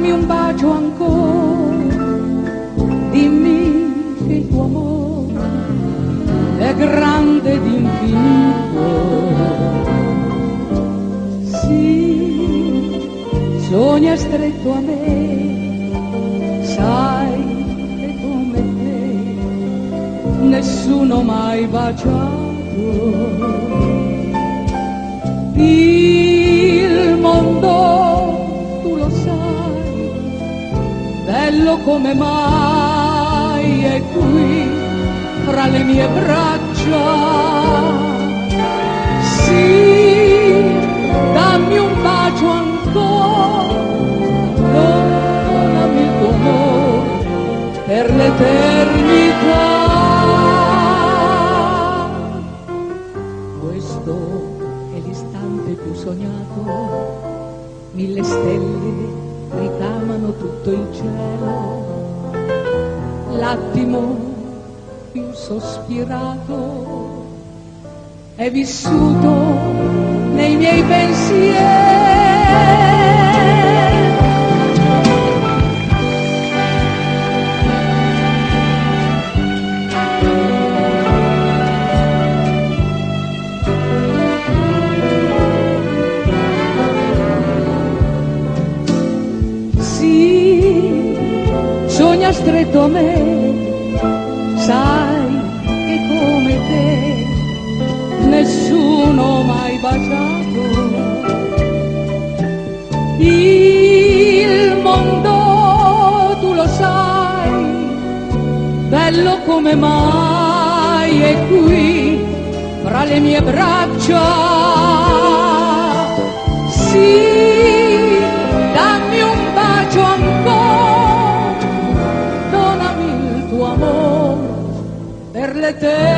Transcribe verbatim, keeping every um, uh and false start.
dammi un bacio ancora, dimmi che il tuo amore è grande ed infinito. Sì, sogna stretto a me, sai che come te nessuno mai baciato. Il mondo, tu lo sai, bello come mai è qui fra le mie braccia. Sì, dammi un bacio ancora, donami il tuo amore per l'eternità. Sognato, mille stelle ricamano tutto il cielo, l'attimo più sospirato è vissuto nei miei pensieri. Sogna stretto a me, sai che come te nessuno mai baciato. Il mondo, tu lo sai, bello come mai è qui fra le mie braccia. Sì, dammi un bacio ancora, amore per l'eternità.